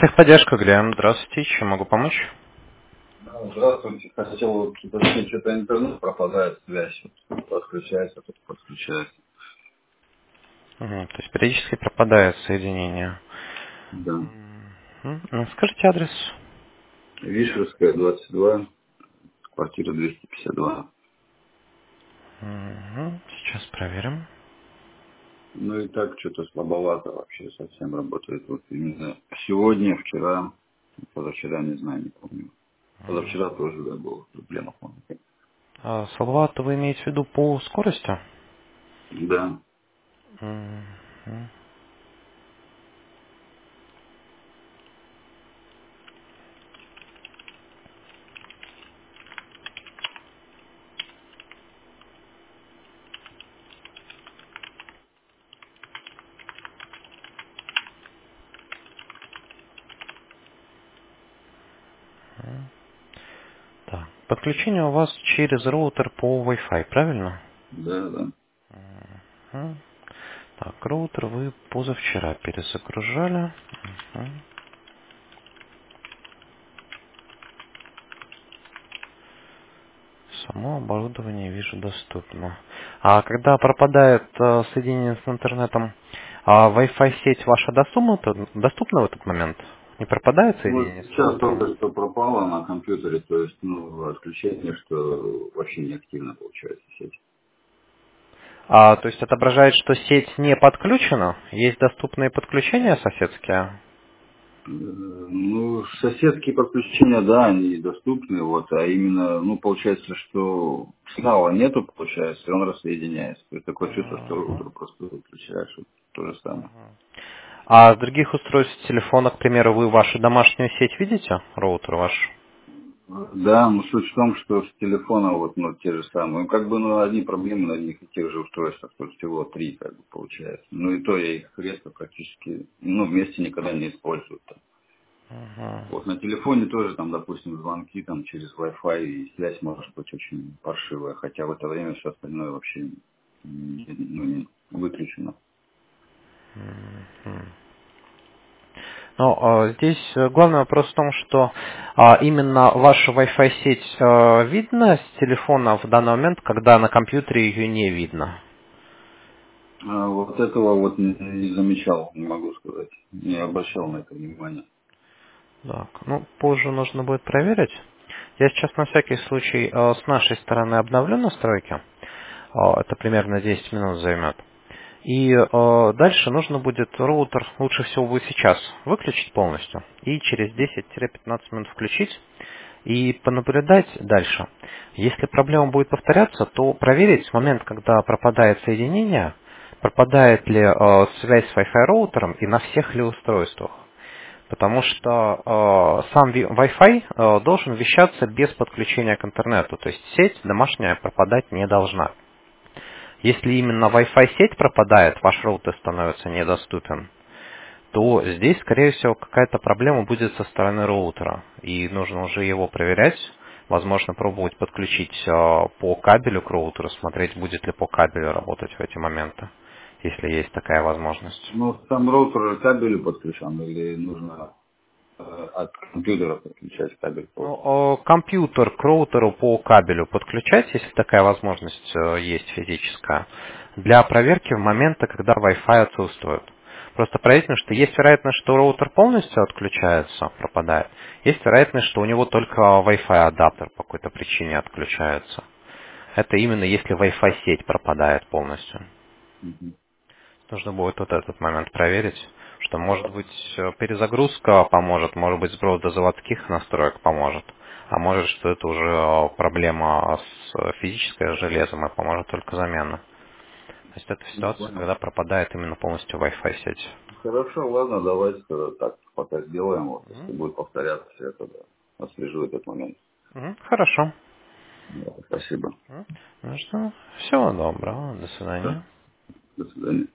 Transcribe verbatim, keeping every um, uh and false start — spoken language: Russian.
Техподдержка, Глеб. Здравствуйте, чем могу помочь? А, Здравствуйте. Хотел вот уточнить, что-то интернет пропадает, связь вот подключается, тут подключается. Мгм, то есть периодически пропадает соединение. Да. Мгм, ну, скажите адрес. Вишерская, двадцать два, квартира двести пятьдесят два. Мгм, сейчас проверим. Ну и так что-то слабовато вообще совсем работает. Вот именно сегодня, вчера, позавчера, не знаю, не помню. Позавчера тоже, да, была проблема, помню. А, Салават, вы имеете в виду по скорости? Да, Мгм, так. Подключение у вас через роутер по Wi-Fi, правильно? да, да. Мгм. Так, роутер вы позавчера перезагружали. Мгм. Само оборудование, вижу, доступно. А когда пропадает э, соединение с интернетом, а Wi-Fi сеть ваша доступна, доступна в этот момент? Не пропадает Вот соединение с сейчас роутером? только что пропало на компьютере, то есть, ну, отключение, что вообще не активно получается сеть. А, то есть отображает, что сеть не подключена? Есть доступные подключения соседские? Э, Ну, соседские подключения, да, они доступны, вот, а именно, ну, получается, что сигнала нету, получается, и он рассоединяется. То есть такое чувство, что Мгм. роутер просто выключаешь, вот, то же самое. А с других устройств телефона, к примеру, вы вашу домашнюю сеть видите? Роутер ваш? Да, но суть в том, что с телефона вот, ну, те же самые, ну, как бы, ну, одни проблемы на одних и тех же устройствах, то есть всего три, как бы, получается. Ну, и то я их редко практически, ну, вместе никогда не использую. Мгм. Вот на телефоне тоже там, допустим, звонки там через Wi-Fi и связь может быть очень паршивая, хотя в это время все остальное вообще не- ну, не выключено. Мгм. Ну, а, здесь э, главный вопрос в том, что а, именно ваша Wi-Fi сеть э, видна с телефона в данный момент, когда на компьютере ее не видно. А вот этого вот не, не замечал, не могу сказать, не обращал на это внимания. Так, ну, позже нужно будет проверить. Я сейчас на всякий случай э, с нашей стороны обновлю настройки. Э, Это примерно десять минут займет. И э, дальше нужно будет роутер, лучше всего будет сейчас выключить полностью и через десять-пятнадцать минут включить и понаблюдать дальше. Если проблема будет повторяться, то проверить в момент, когда пропадает соединение, пропадает ли э, связь с Wi-Fi роутером и на всех ли устройствах. Потому что э, сам ви- Wi-Fi э, должен вещаться без подключения к интернету, то есть сеть домашняя пропадать не должна. Если именно Wi-Fi сеть пропадает, ваш роутер становится недоступен, то здесь, скорее всего, какая-то проблема будет со стороны роутера. И нужно уже его проверять. Возможно, пробовать подключить э, по кабелю к роутеру, смотреть, будет ли по кабелю работать в эти моменты, если есть такая возможность. Ну, сам роутер к кабелю подключен или нужно э, от компьютера подключать кабель просто? Ну, э, компьютер к роутеру по кабелю подключать, если такая возможность э, есть физическая, для проверки в моменты, когда Wi-Fi отсутствует. Просто проверить, что есть вероятность, что роутер полностью отключается, пропадает. Есть вероятность, что у него только Wi-Fi адаптер по какой-то причине отключается. Это именно если Wi-Fi сеть пропадает полностью. Мгм. Нужно будет вот этот момент проверить, что может быть э, перезагрузка поможет, может быть сброс до заводских настроек поможет, а может, что это уже э, проблема с э, физической железом и поможет только замена. То есть это Ну, ситуация, понял. когда пропадает именно полностью Wi-Fi сеть. Хорошо, ладно, давайте тогда так пока сделаем, вот, если Мгм. будет повторяться, я тогда отслежу этот момент. Мгм. Хорошо. Да, спасибо. Мгм. Ну что, всего доброго, до Да, свидания. до свидания.